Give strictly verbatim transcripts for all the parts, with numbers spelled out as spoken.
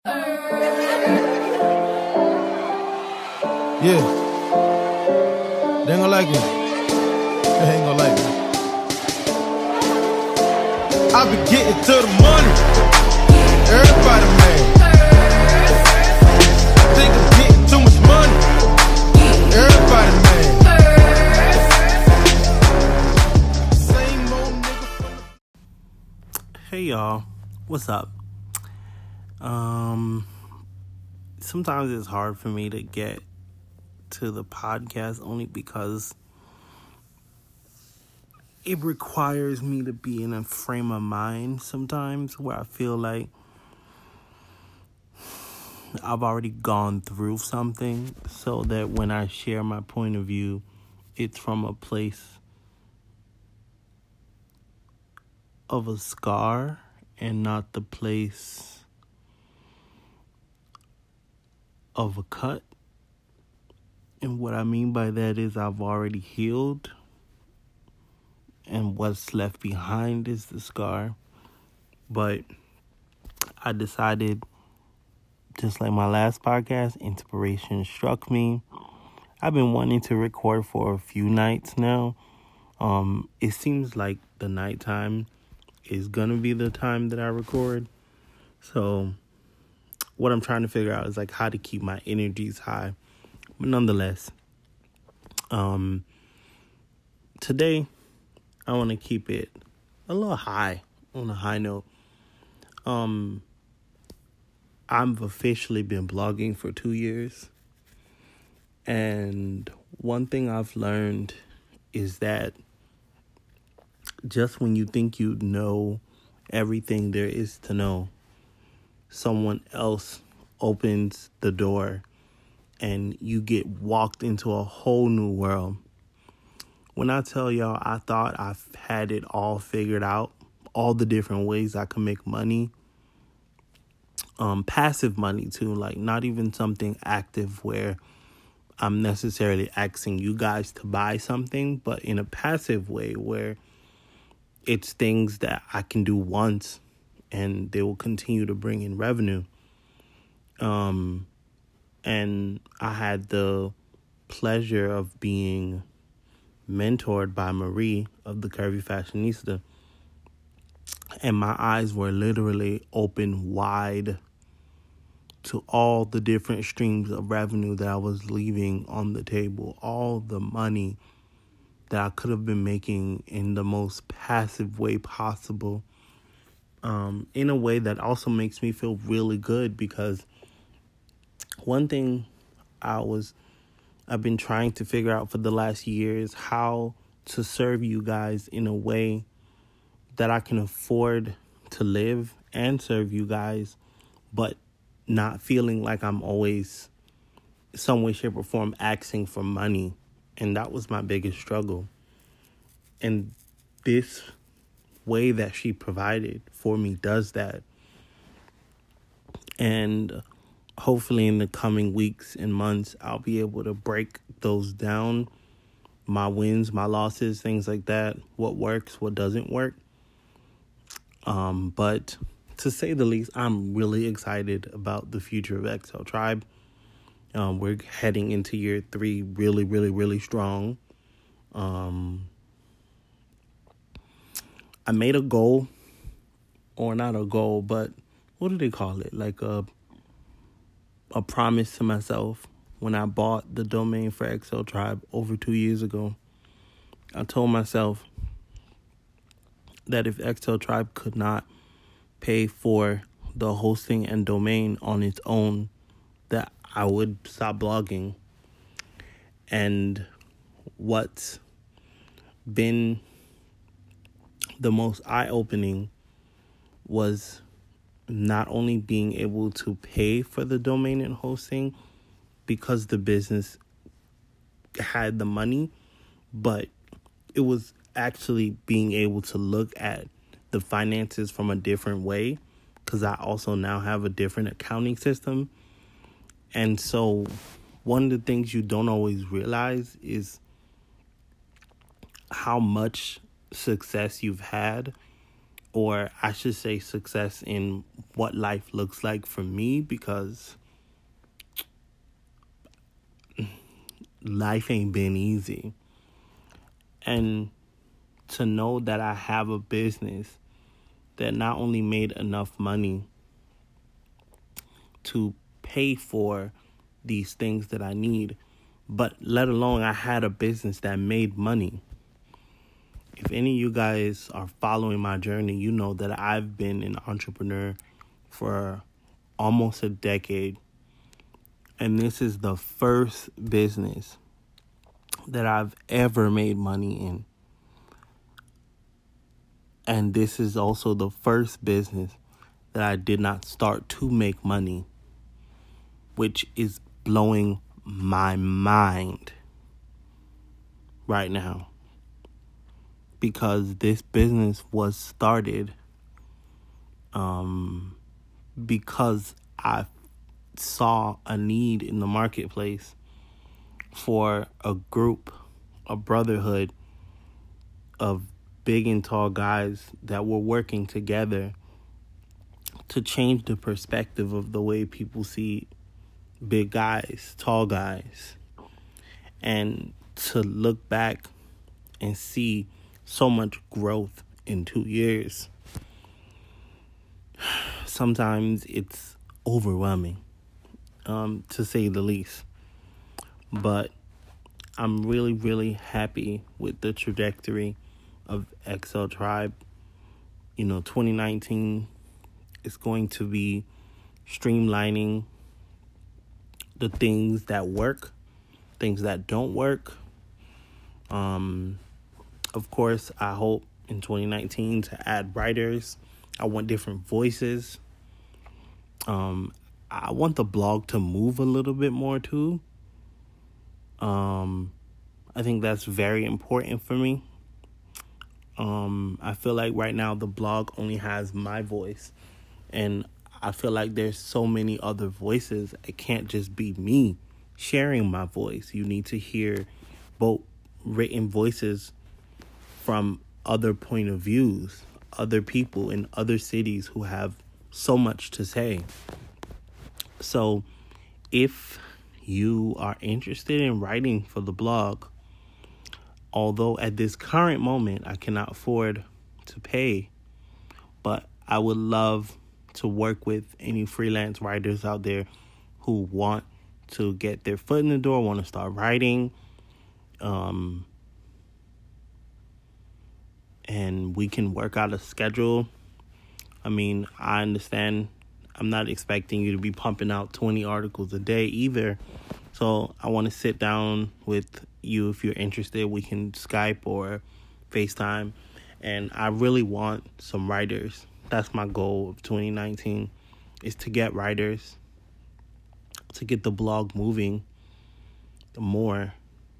Yeah. They ain't gonna like it. They ain't gonna like it. I be getting to the money. Everybody mad. Think I'm getting too much money. Everybody mad. Same old nigga from the... Hey y'all, what's up? Um, sometimes it's hard for me to get to the podcast only because it requires me to be in a frame of mind sometimes where I feel like I've already gone through something, so that when I share my point of view, it's from a place of a scar and not the place of a cut. And what I mean by that is I've already healed, and what's left behind is the scar. But I decided, just like my last podcast, inspiration struck me. I've been wanting to record for a few nights now. Um, it seems like the nighttime is going to be the time that I record. So what I'm trying to figure out is like how to keep my energies high. But nonetheless, um, today I want to keep it a little high, on a high note. Um, I've officially been blogging for two years. And one thing I've learned is that just when you think you know everything there is to know, someone else opens the door and you get walked into a whole new world. When I tell y'all I thought I've had it all figured out, all the different ways I can make money, um, passive money too, like not even something active where I'm necessarily asking you guys to buy something, but in a passive way where it's things that I can do once and they will continue to bring in revenue. Um, and I had the pleasure of being mentored by Marie of the Curvy Fashionista. And my eyes were literally open wide to all the different streams of revenue that I was leaving on the table. All the money that I could have been making in the most passive way possible. Um, in a way that also makes me feel really good, because one thing I was, I've been trying to figure out for the last year is how to serve you guys in a way that I can afford to live and serve you guys, but not feeling like I'm always some way, shape, or form asking for money. And that was my biggest struggle. And this way that she provided for me does that. And hopefully in the coming weeks and months, I'll be able to break those down. My wins, my losses, things like that. What works, what doesn't work. Um, but to say the least, I'm really excited about the future of X L Tribe. Um, we're heading into year three really, really, really strong. Um, I made a goal, or not a goal, but what do they call it? Like a a promise to myself when I bought the domain for X L Tribe over two years ago. I told myself that if X L Tribe could not pay for the hosting and domain on its own, that I would stop blogging. And what's been the most eye-opening was not only being able to pay for the domain and hosting because the business had the money, but it was actually being able to look at the finances from a different way, because I also now have a different accounting system. And so one of the things you don't always realize is how much success you've had or I should say success in what life looks like for me, because life ain't been easy. And to know that I have a business that not only made enough money to pay for these things that I need, but let alone I had a business that made money. If any of you guys are following my journey, you know that I've been an entrepreneur for almost a decade. And this is the first business that I've ever made money in. And this is also the first business that I did not start to make money, which is blowing my mind right now. Because this business was started um, because I saw a need in the marketplace for a group, a brotherhood of big and tall guys that were working together to change the perspective of the way people see big guys, tall guys, and to look back and see so much growth in two years. Sometimes it's overwhelming, um, to say the least. But I'm really, really happy with the trajectory of X L Tribe. You know, twenty nineteen is going to be streamlining the things that work, things that don't work. Um, of course, I hope in twenty nineteen to add writers. I want different voices. Um, I want the blog to move a little bit more too. Um, I think that's very important for me. Um, I feel like right now the blog only has my voice, and I feel like there's so many other voices. It can't just be me sharing my voice. You need to hear both written voices from other point of views, other people in other cities who have so much to say. So if you are interested in writing for the blog, although at this current moment I cannot afford to pay, but I would love to work with any freelance writers out there who want to get their foot in the door, want to start writing. Um, and we can work out a schedule. I mean, I understand I'm not expecting you to be pumping out twenty articles a day either. So I want to sit down with you if you're interested. We can Skype or FaceTime. And I really want some writers. That's my goal of twenty nineteen, is to get writers, to get the blog moving more.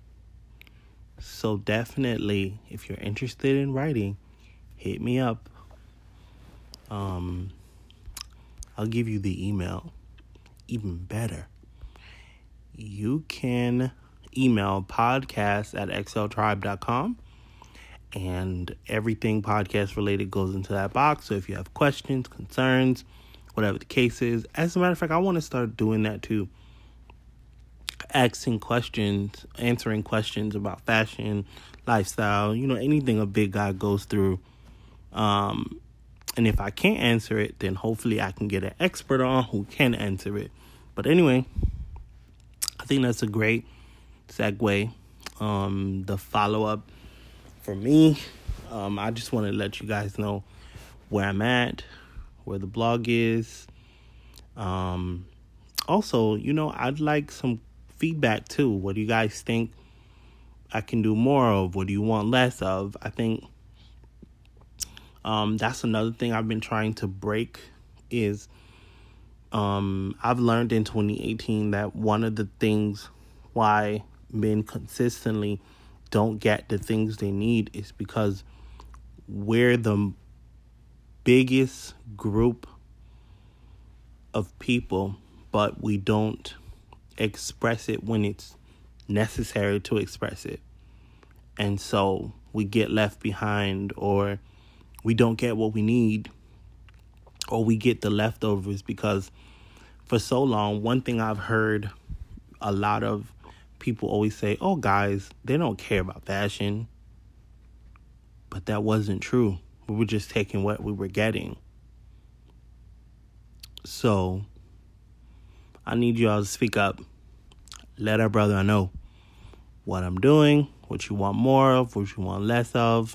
So definitely, if you're interested in writing, hit me up. Um, I'll give you the email. Even better, you can email podcast at x l tribe dot com, and everything podcast related goes into that box. So if you have questions, concerns, whatever the case is, as a matter of fact, I want to start doing that too. Asking questions, answering questions about fashion, lifestyle, you know, anything a big guy goes through. Um, and if I can't answer it, then hopefully I can get an expert on who can answer it. But anyway, I think that's a great segue. Um, the follow-up for me, um, I just want to let you guys know where I'm at, where the blog is. Um, also, you know, I'd like some feedback too. What do you guys think I can do more of? What do you want less of? I think um, that's another thing I've been trying to break is um, I've learned in twenty eighteen that one of the things why men consistently don't get the things they need is because we're the biggest group of people, but we don't express it when it's necessary to express it. And so we get left behind, or we don't get what we need, or we get the leftovers. Because for so long, one thing I've heard a lot of people always say, oh, guys, they don't care about fashion. But that wasn't true. We were just taking what we were getting. So I need y'all to speak up. Let our brother know what I'm doing, what you want more of, what you want less of.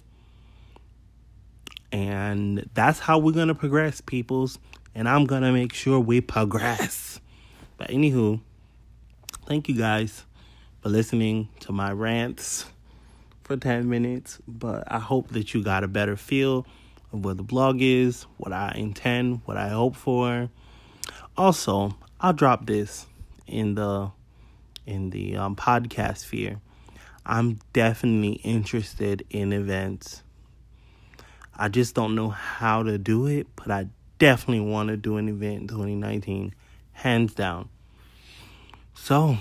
And that's how we're going to progress, peoples. And I'm going to make sure we progress. But anywho, thank you guys for listening to my rants for ten minutes. But I hope that you got a better feel of what the blog is, what I intend, what I hope for. Also, I'll drop this in the in the um, podcast sphere. I'm definitely interested in events. I just don't know how to do it, but I definitely want to do an event in twenty nineteen, hands down. So,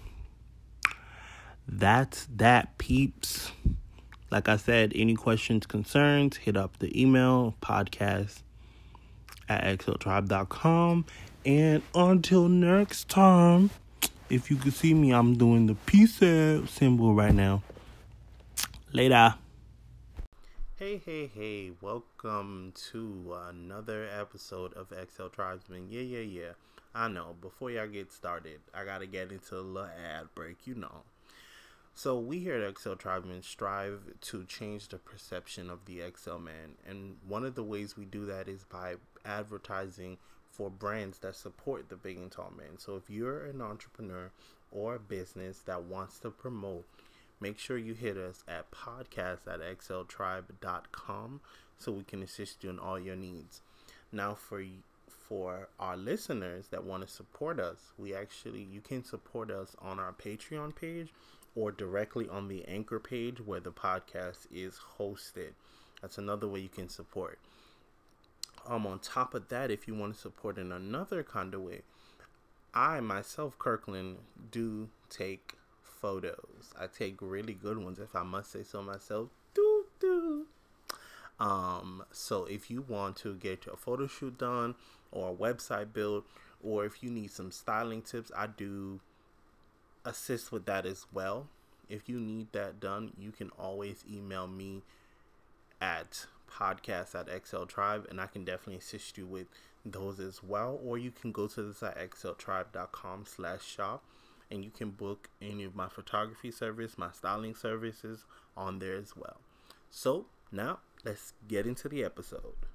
that's that, peeps. Like I said, any questions, concerns, hit up the email, podcast at x l tribe dot com. And until next time, if you can see me, I'm doing the peace out symbol right now. Later. Hey, hey, hey. Welcome to another episode of X L Tribesman. Yeah, yeah, yeah. I know. Before y'all get started, I got to get into a little ad break, you know. So we here at X L Tribesman strive to change the perception of the X L man. And one of the ways we do that is by advertising for brands that support the big and tall man. So if you're an entrepreneur or a business that wants to promote, make sure you hit us at podcast at x l tribe dot com so we can assist you in all your needs. Now, for for our listeners that want to support us, we actually, you can support us on our Patreon page or directly on the Anchor page where the podcast is hosted. That's another way you can support. Um, on top of that, if you want to support in another kind of way, I myself, Kirkland, do take photos. I take really good ones, if I must say so myself. Doo doo. Um, so if you want to get your photo shoot done or a website built, or if you need some styling tips, I do assist with that as well. If you need that done, you can always email me at podcast at X L Tribe, and I can definitely assist you with those as well. Or you can go to the site x l tribe dot com slash shop, and you can book any of my photography service, my styling services on there as well. So now let's get into the episode.